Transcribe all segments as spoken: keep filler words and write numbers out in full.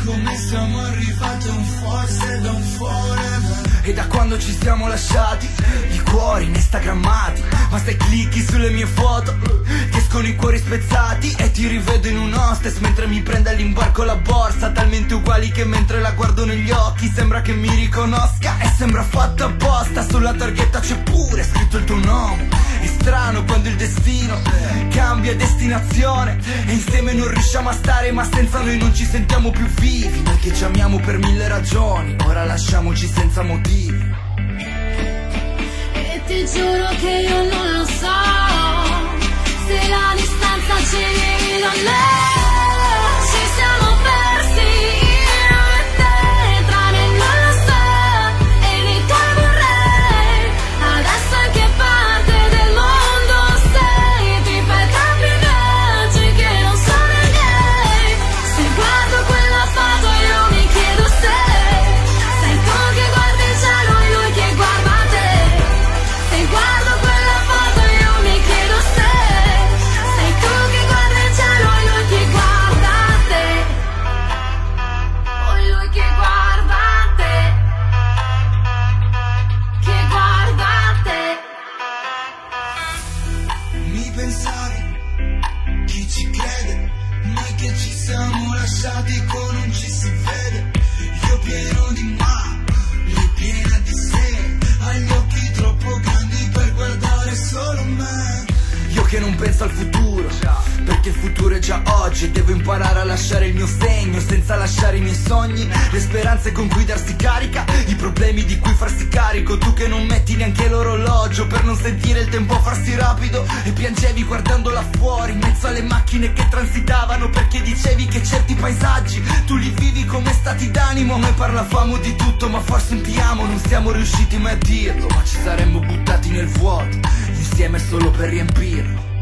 come siamo arrivati a un forse da un forever. E da quando ci siamo lasciati, i cuori instagrammati, ma se clicchi sulle mie foto ti escono i cuori spezzati. E ti rivedo in un hostess mentre mi prende all'imbarco la borsa, talmente uguali che mentre la guardo negli occhi sembra che mi riconosca. E sembra fatta apposta, sulla targhetta c'è pure scritto il tuo nome. È strano quando il destino cambia destinazione e insieme non riusciamo a stare, ma senza noi non ci sentiamo più vivi. Noi che ci amiamo per mille ragioni, ora lasciamoci senza motivi. E ti giuro che io non lo so se la distanza ci divide o no. Ci siamo persi io e te, tra me non lo so, e di te vorrei. Adesso in che parte del mondo sei? Ti fai tanti viaggi che non sono i miei. Se guardo quella foto io mi chiedo se sei tu che guardi il cielo e lui che guarda te. Se guardo quella foto io mi chiedo se sei tu che guardi il cielo e lui che guarda te. O lui che guarda te. Che guarda te. Mi pensavi, chi ci crede? Noi che ci siamo lasciati con un ci si vede. Io pieno di ma, lei piena di sé. Ha gli occhi troppo grandi per guardare solo me. Io che non penso al futuro, perché il futuro è già oggi. E devo imparare a lasciare il mio segno senza lasciare i miei sogni, le speranze con cui darsi carica, i problemi di cui farsi carico. Tu che non metti neanche l'orologio per non sentire il tempo farsi rapido, e piangevi guardando là fuori in mezzo alle macchine che transitavano, perché dicevi che certi paesaggi tu li vivi come stati d'animo. Noi parlavamo di tutto, ma forse un ti amo non siamo riusciti mai a dirlo, ma ci saremmo buttati nel vuoto insieme solo per riempirlo.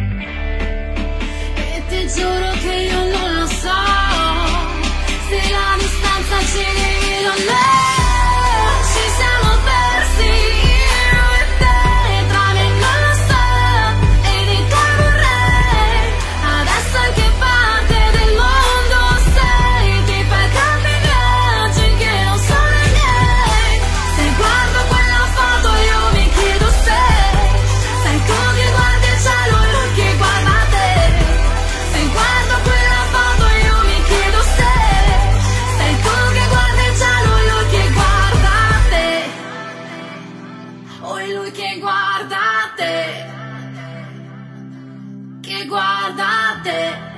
E ti giuro che io non lo so se la distanza ci divide o no. Ci siamo persi io e te, tra me non lo so, e di te vorrei. Adesso in che parte del mondo sei? Ti fai tanti viaggi che non sono i miei. Se guardo quella foto io mi chiedo se sei tu che guardi il cielo e lui che guarda te. Se guardo quella foto io mi chiedo se sei tu che guardi il cielo e lui che guarda te. O è lui che guarda te. Che guarda te.